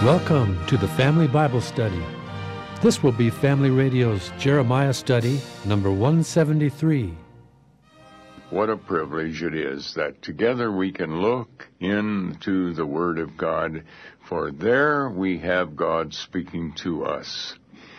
Welcome to the Family Bible Study. This will be Family Radio's Jeremiah Study, number 173. What a privilege it is that together we can look into the Word of God, for there we have God speaking to us.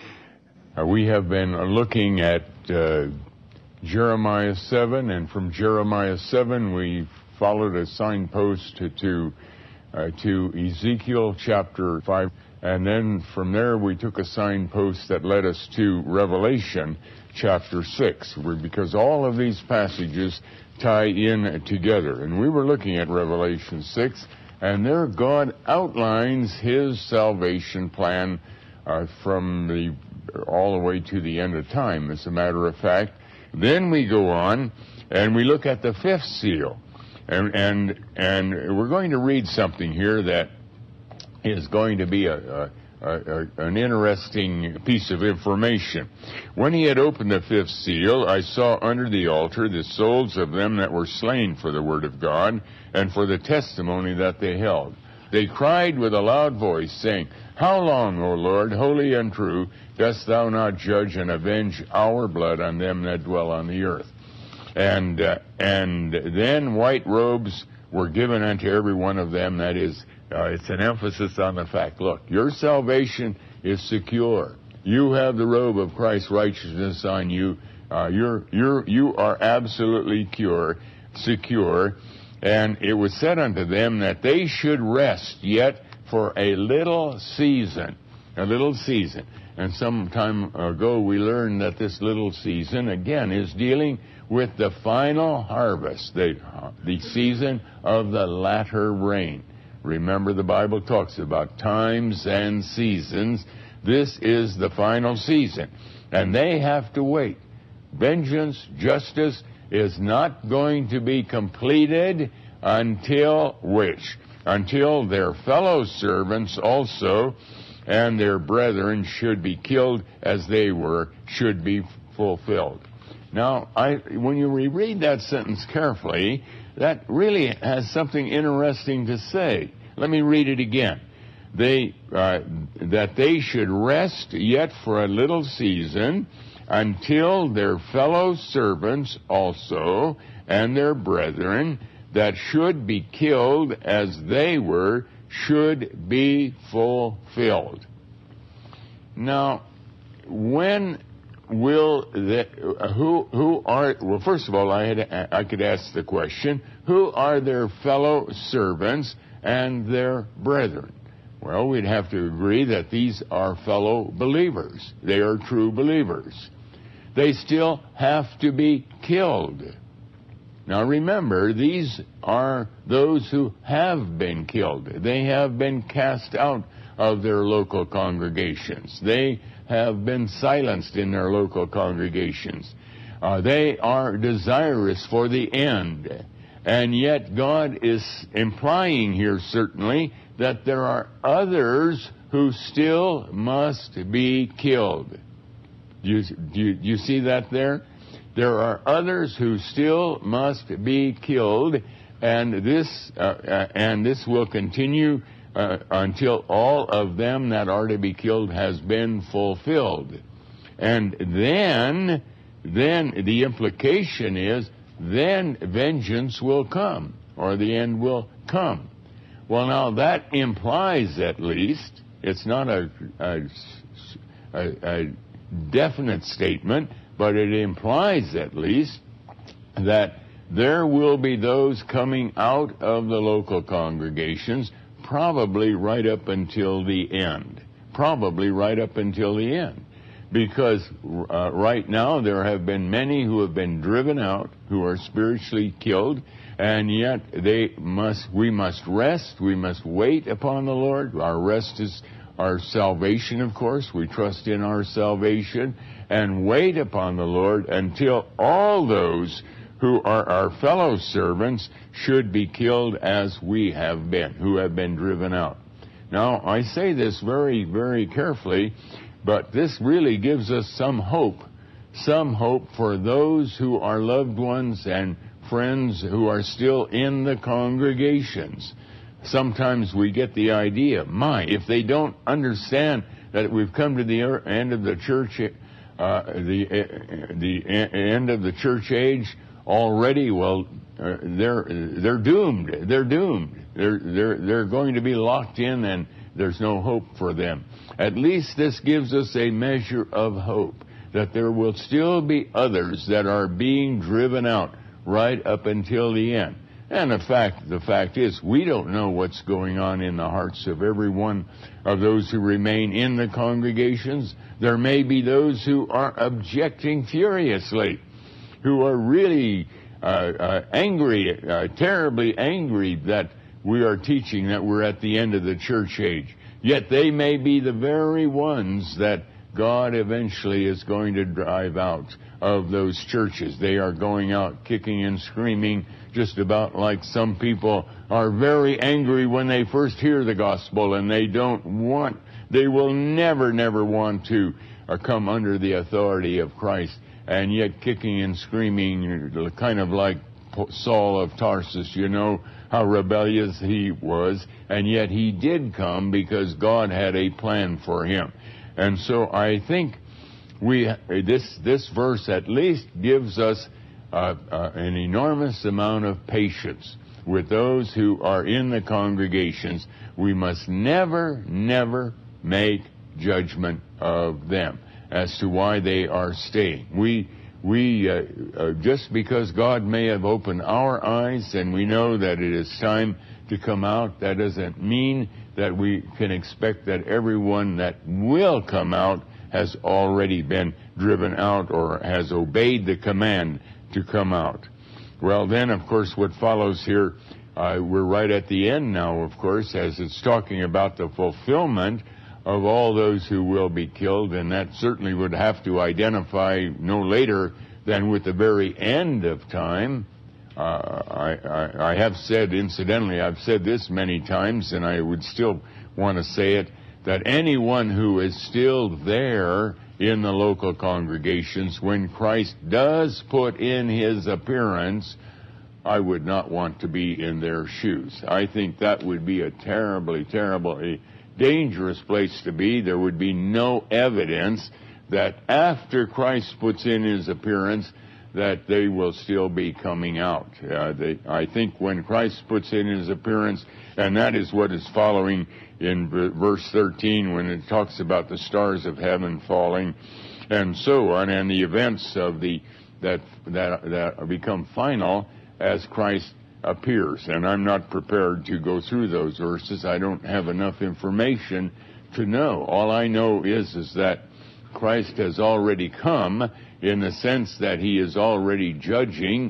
We have been looking at Jeremiah 7, and from Jeremiah 7 we followed a signpost to Ezekiel chapter 5, and then from there we took a signpost that led us to Revelation chapter 6, because all of these passages tie in together. And we were looking at Revelation 6, and there God outlines His salvation plan from all the way to the end of time, as a matter of fact. Then we go on and we look at the fifth seal. And we're going to read something here that is going to be an interesting piece of information. When he had opened the fifth seal, I saw under the altar the souls of them that were slain for the word of God and for the testimony that they held. They cried with a loud voice, saying, How long, O Lord, holy and true, dost thou not judge and avenge our blood on them that dwell on the earth? And then white robes were given unto every one of them. That is, it's an emphasis on the fact, look, your salvation is secure. You have the robe of Christ's righteousness on you. You are absolutely secure. And it was said unto them that they should rest yet for a little season. A little season. And some time ago we learned that this little season, again, is dealing with the final harvest, the season of the latter rain. Remember, the Bible talks about times and seasons. This is the final season, and they have to wait. Vengeance, justice is not going to be completed until which? Until their fellow servants also and their brethren should be killed as they were, should be fulfilled. Now, when you reread that sentence carefully, that really has something interesting to say. Let me read it again. That they should rest yet for a little season until their fellow servants also and their brethren that should be killed as they were should be fulfilled. Now, when will well, first of all, I could ask the question, who are their fellow servants and their brethren? Well, we'd have to agree that these are fellow believers. They are true believers. They still have to be killed. Now remember, these are those who have been killed. They have been cast out of their local congregations. They have been silenced in their local congregations. They are desirous for the end. And yet God is implying here certainly that there are others who still must be killed. Do you see that there? There are others who still must be killed, and this will continue until all of them that are to be killed has been fulfilled. And then the implication is, then vengeance will come, or the end will come. Well, now that implies, at least, it's not a definite statement, but it implies at least that there will be those coming out of the local congregations probably right up until the end. Probably right up until the end. Because right now there have been many who have been driven out, who are spiritually killed, and yet we must rest, we must wait upon the Lord. Our rest is our salvation, of course. We trust in our salvation and wait upon the Lord until all those who are our fellow servants should be killed as we have been, who have been driven out. Now, I say this very, very carefully, but this really gives us some hope for those who are loved ones and friends who are still in the congregations. sometimes we get the idea, if they don't understand that we've come to the end of the church, the end of the church age already, well, they're doomed. They're doomed. They're going to be locked in, and there's no hope for them. At least this gives us a measure of hope that there will still be others that are being driven out right up until the end. And the fact is, we don't know what's going on in the hearts of every one of those who remain in the congregations. There may be those who are objecting furiously, who are really angry, terribly angry that we are teaching that we're at the end of the church age. Yet they may be the very ones that God eventually is going to drive out of those churches. They are going out kicking and screaming, just about like some people are very angry when they first hear the gospel, and they will never want to come under the authority of Christ, and yet kicking and screaming, kind of like Saul of Tarsus, you know how rebellious he was, and yet he did come because God had a plan for him. And so I think this verse at least gives us an enormous amount of patience with those who are in the congregations. We must never make judgment of them as to why they are staying. We just because God may have opened our eyes and we know that it is time to come out, that doesn't mean that we can expect that everyone that will come out has already been driven out or has obeyed the command to come out. Well, then, of course, what follows here, we're right at the end now, of course, as it's talking about the fulfillment of all those who will be killed, and that certainly would have to identify no later than with the very end of time. I have said, incidentally, I've said this many times, and I would still want to say it, that anyone who is still there in the local congregations when Christ does put in his appearance, I would not want to be in their shoes. I think that would be a terribly dangerous place to be. There would be no evidence that after Christ puts in his appearance that they will still be coming out. I think when Christ puts in his appearance, and that is what is following in verse 13 when it talks about the stars of heaven falling and so on, and the events of that become final as Christ appears. And I'm not prepared to go through those verses. I don't have enough information to know. All I know is that Christ has already come, in the sense that he is already judging,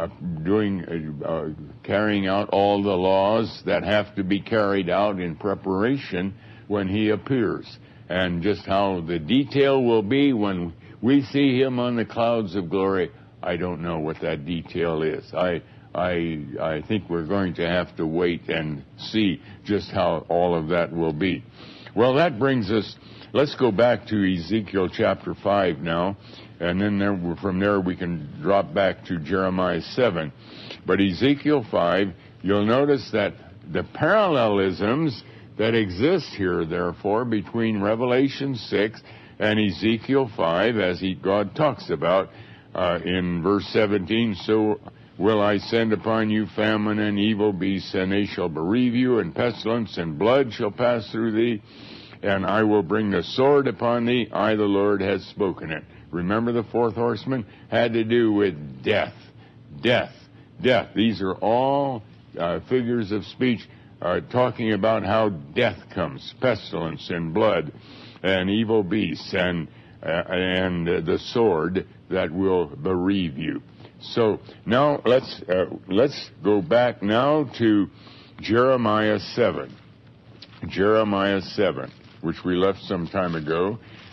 carrying out all the laws that have to be carried out in preparation when he appears. And just how the detail will be when we see him on the clouds of glory, I don't know what that detail is. I think we're going to have to wait and see just how all of that will be. Well, that brings us, let's go back to Ezekiel chapter 5 now, and then from there we can drop back to Jeremiah 7. But Ezekiel 5, you'll notice that the parallelisms that exist here, therefore, between Revelation 6 and Ezekiel 5, as God talks about in verse 17, so will I send upon you famine and evil beasts, and they shall bereave you, and pestilence and blood shall pass through thee, and I will bring the sword upon thee. I, the Lord, has spoken it. Remember, the fourth horseman had to do with death. Death. Death. These are all figures of speech talking about how death comes. Pestilence and blood and evil beasts and the sword that will bereave you. So now let's go back now to Jeremiah 7. Jeremiah 7, which we left some time ago,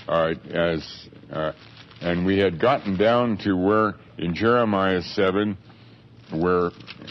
and we had gotten down to where in Jeremiah 7, where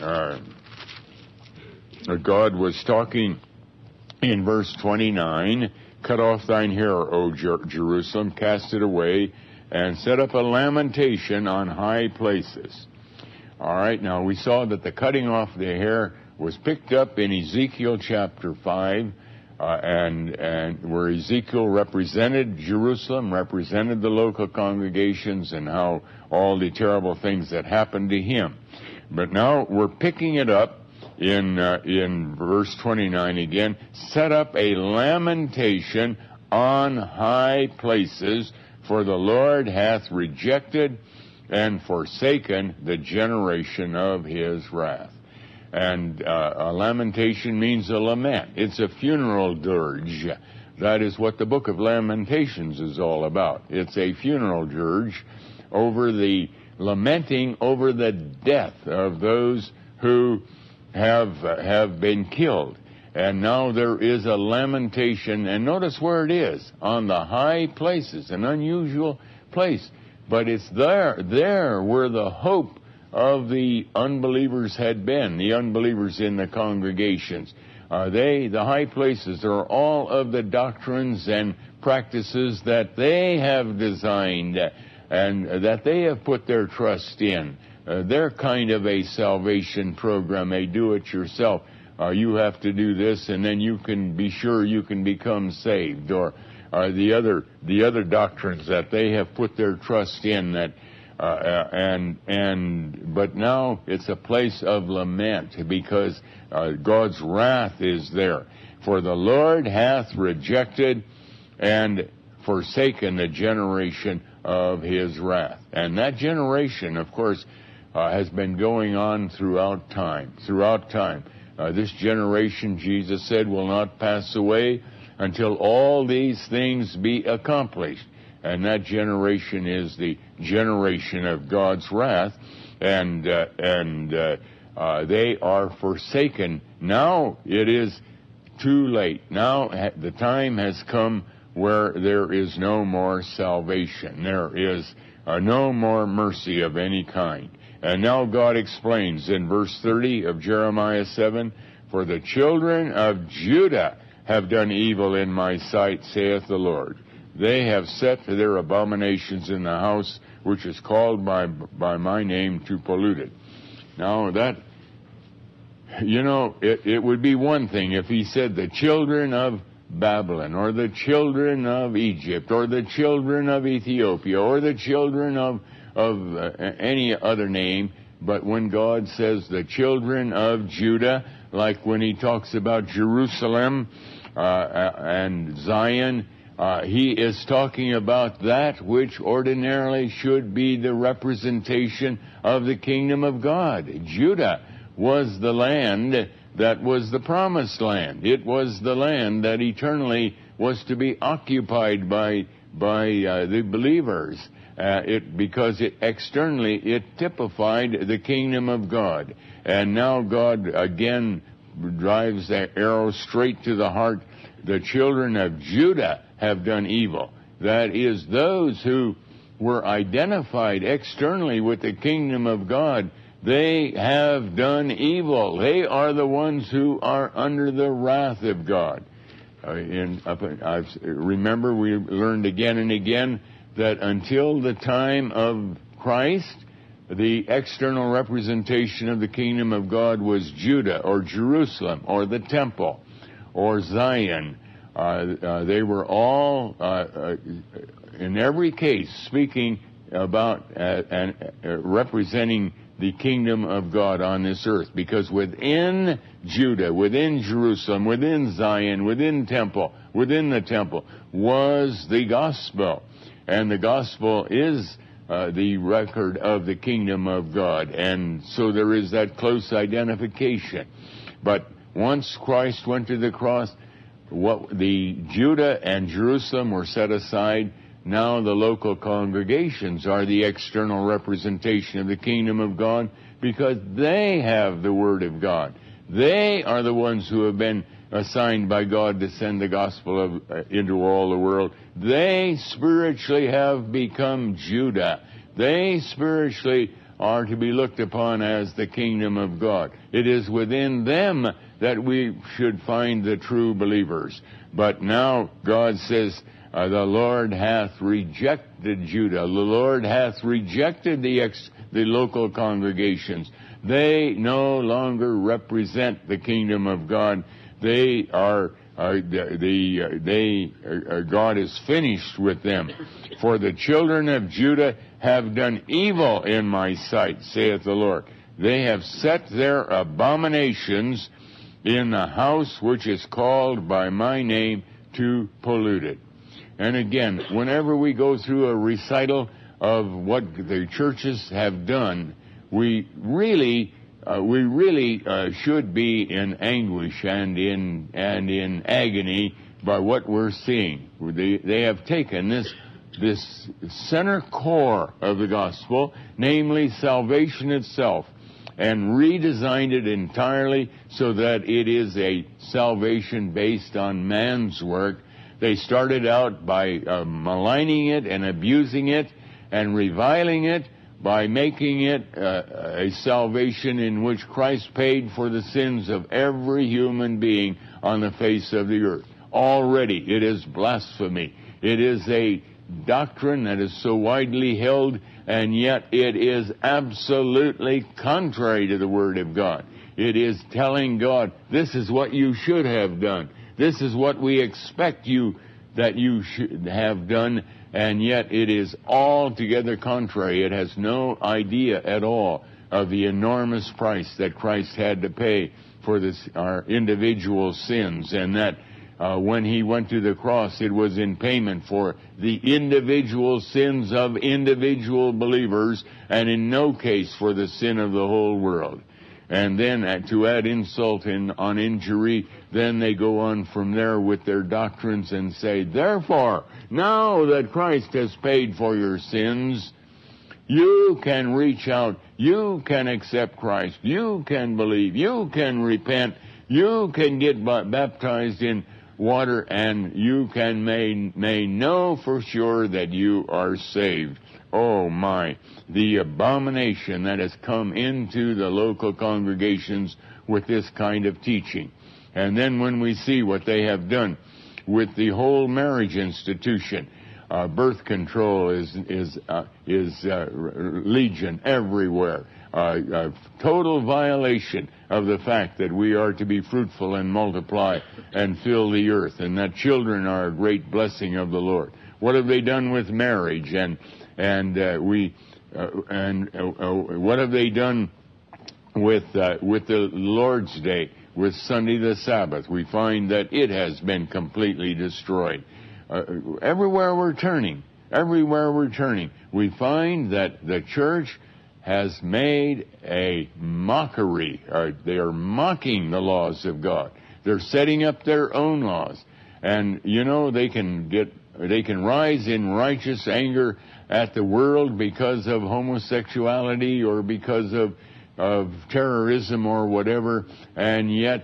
God was talking in verse 29, cut off thine hair, O Jerusalem, cast it away, and set up a lamentation on high places. All right, now we saw that the cutting off the hair was picked up in Ezekiel chapter 5, and where Ezekiel represented Jerusalem, represented the local congregations, and how all the terrible things that happened to him. But now we're picking it up in verse 29 again. Set up a lamentation on high places, for the Lord hath rejected and forsaken the generation of his wrath. And a lamentation means a lament. It's a funeral dirge. That is what the book of Lamentations is all about. It's a funeral dirge over the lamenting over the death of those who have been killed. And now there is a lamentation, and notice where it is, on the high places, an unusual place. But it's there where the hope of the unbelievers had been, the unbelievers in the congregations. The high places are all of the doctrines and practices that they have designed and that they have put their trust in. They're kind of a salvation program, a do-it-yourself. You have to do this, and then you can be sure you can become saved. Or the other doctrines that they have put their trust in. But now it's a place of lament, because God's wrath is there. For the Lord hath rejected and forsaken the generation of his wrath. And that generation, of course, has been going on throughout time. This generation, Jesus said, will not pass away until all these things be accomplished. And that generation is the generation of God's wrath, and they are forsaken. Now it is too late. Now the time has come where there is no more salvation. There is no more mercy of any kind. And now God explains in verse 30 of Jeremiah 7, for the children of Judah have done evil in my sight, saith the Lord. They have set their abominations in the house which is called by my name to pollute it. Now that, it would be one thing if he said the children of Babylon, or the children of Egypt, or the children of Ethiopia, or the children of any other name. But when God says the children of Judah, like when he talks about Jerusalem and Zion, he is talking about that which ordinarily should be the representation of the kingdom of God. Judah was the land that was the promised land. It was the land that eternally was to be occupied by the believers. Because externally it typified the kingdom of God. And now God again drives that arrow straight to the heart. The children of Judah have done evil. That is, those who were identified externally with the kingdom of God, they have done evil. They are the ones who are under the wrath of God. Remember, we learned again and again that until the time of Christ, the external representation of the kingdom of God was Judah, or Jerusalem, or the temple, or Zion. They were all, in every case, speaking about and representing the kingdom of God on this earth. Because within Judah, within Jerusalem, within Zion, within the temple, was the gospel. And the gospel is the record of the kingdom of God. And so there is that close identification. But once Christ went to the cross, the Judah and Jerusalem were set aside. Now the local congregations are the external representation of the kingdom of God, because they have the word of God. They are the ones who have been assigned by God to send the gospel into all the world. They spiritually have become Judah. They spiritually are to be looked upon as the kingdom of God. It is within them that we should find the true believers. But now God says, The Lord hath rejected Judah. The Lord hath rejected the local congregations. They no longer represent the kingdom of God. They are God is finished with them. For the children of Judah have done evil in my sight, saith the Lord. They have set their abominations in the house which is called by my name to pollute it. And again, whenever we go through a recital of what the churches have done, we really should be in anguish and in agony by what we're seeing. They have taken this center core of the gospel, namely salvation itself, and redesigned it entirely so that it is a salvation based on man's work. They started out by maligning it and abusing it and reviling it by making it a salvation in which Christ paid for the sins of every human being on the face of the earth. Already it is blasphemy. It is a doctrine that is so widely held, and yet it is absolutely contrary to the Word of God. It is telling God, this is what you should have done. This is what we expect that you should have done, and yet it is altogether contrary. It has no idea at all of the enormous price that Christ had to pay for our individual sins, and that when he went to the cross, it was in payment for the individual sins of individual believers, and in no case for the sin of the whole world. And then to add insult on injury, then they go on from there with their doctrines and say, therefore, now that Christ has paid for your sins, you can reach out, you can accept Christ, you can believe, you can repent, you can get baptized in water, and you may know for sure that you are saved. Oh my, the abomination that has come into the local congregations with this kind of teaching. And then when we see what they have done with the whole marriage institution, birth control is legion everywhere. Total violation of the fact that we are to be fruitful and multiply and fill the earth, and that children are a great blessing of the Lord. What have they done with marriage? And what have they done with the Lord's Day, with Sunday the Sabbath? We find that it has been completely destroyed. Everywhere we're turning, we find that the church has made a mockery. They are mocking the laws of God. They're setting up their own laws. And, they can rise in righteous anger at the world because of homosexuality or because of terrorism or whatever, and yet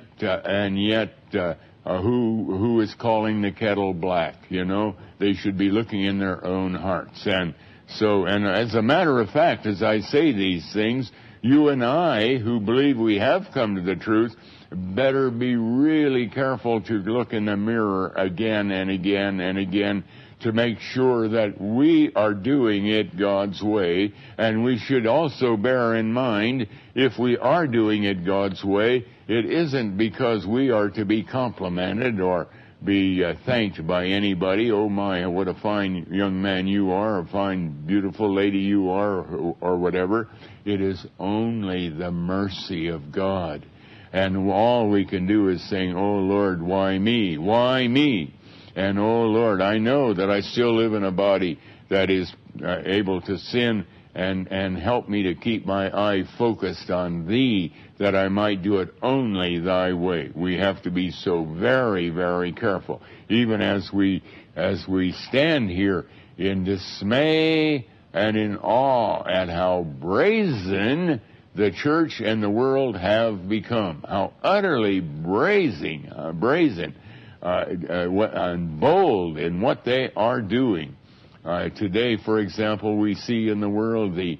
who is calling the kettle black? They should be looking in their own hearts. And as a matter of fact, as I say these things, you and I, who believe we have come to the truth, better be really careful to look in the mirror again and again and again to make sure that we are doing it God's way. And we should also bear in mind, if we are doing it God's way, it isn't because we are to be complimented or be thanked by anybody. Oh my, what a fine young man you are, a fine beautiful lady you are, or whatever. It is only the mercy of God. And all we can do is saying, oh Lord, why me? Why me? And oh Lord, I know that I still live in a body that is able to sin, and help me to keep my eye focused on Thee, that I might do it only Thy way. We have to be so very, very careful, even as we stand here in dismay and in awe at how brazen the church and the world have become, how utterly brazen and bold in what they are doing. Today, for example, we see in the world the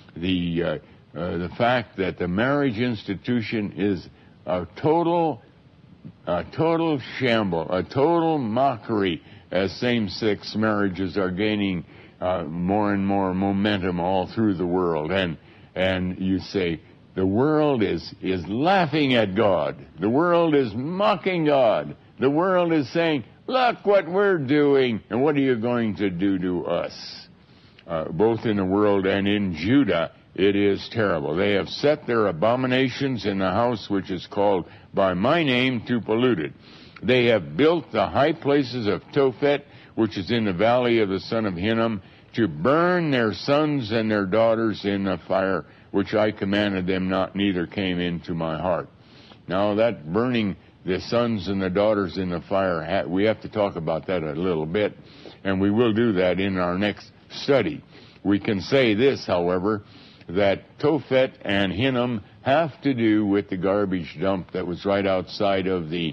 fact that the marriage institution is a total shamble, a total mockery, as same-sex marriages are gaining more and more momentum all through the world. And you say, the world is laughing at God. The world is mocking God. The world is saying, look what we're doing, and what are you going to do to us? Both in the world and in Judah, it is terrible. They have set their abominations in the house which is called by my name to pollute it. They have built the high places of Tophet, which is in the valley of the son of Hinnom, to burn their sons and their daughters in the fire, which I commanded them not, neither came into my heart. Now that burning the sons and the daughters in the fire, we have to talk about that a little bit, and we will do that in our next study. We can say this, however, that Tophet and Hinnom have to do with the garbage dump that was right outside of the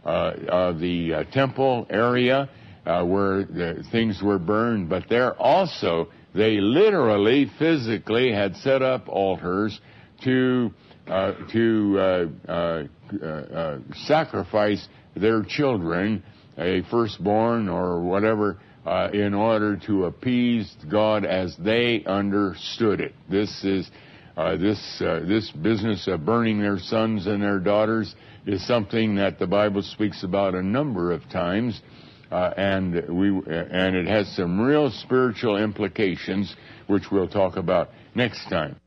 temple area where the things were burned, but there also they literally, physically had set up altars to sacrifice their children, a firstborn or whatever, in order to appease God as they understood it. This is this business of burning their sons and their daughters is something that the Bible speaks about a number of times, and it has some real spiritual implications, which we'll talk about next time.